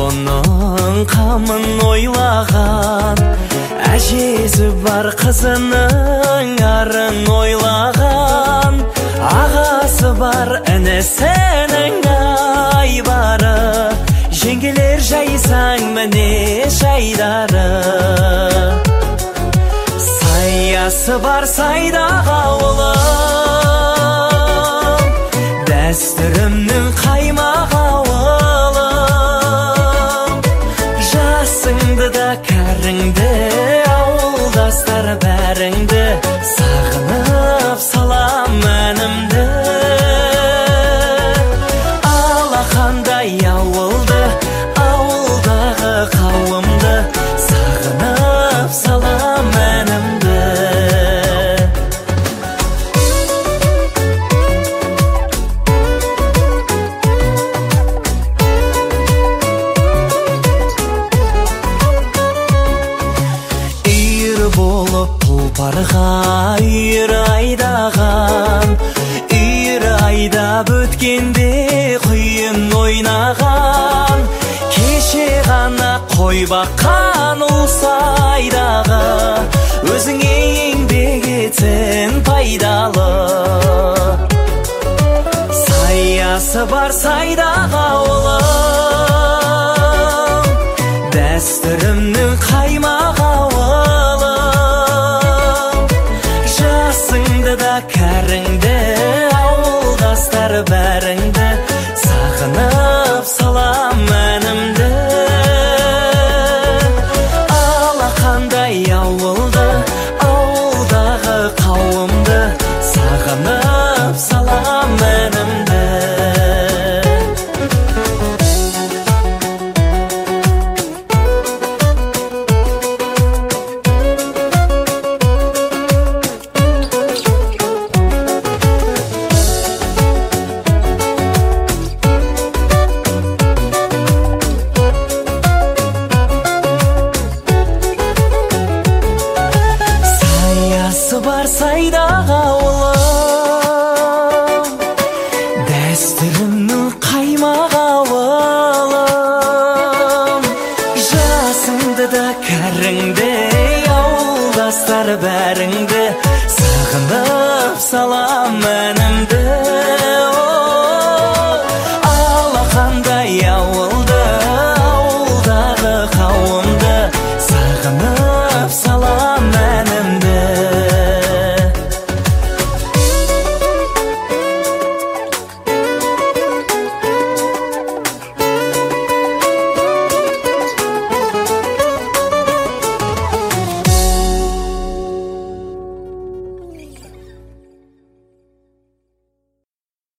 Оның қамын ойлаған, әжесі бар қызының арын ойлаған, ағасы бар інісінің айбары, жеңгелер жайсаң міне жайдары. Саясы бар сайдағы ауылым, дәстүрімнің қаймақ ауылым. Жасыңды да кәріңді, ауылдастар бәріңді, сағынып салам әнімді. Алақандай ауылды, ауылдағы қауымды, сағынып салам әнімді. Тұлпарға үйір айдаған, үйір айдап өткенде құйын ойнаған, кеше ғана қой баққан ұлсайдағы, өзіңе еңбек етсін пайдалы. Саясы бар сайдағы ауылым, дәстүрімнің қаймақ ауылым. Кәріңді, ауылдастар бәріңді, сағынып салам әнімді. Алақандай ауылды, ауылдағы қауымды, сағынып салам әнімді. Бар сайдағы ауылым, дәстүрімнің қаймақ ауылым. Жасыңды да кәріңді, ауылдастар бәріңді, сағынып салам әнімді. Алақандай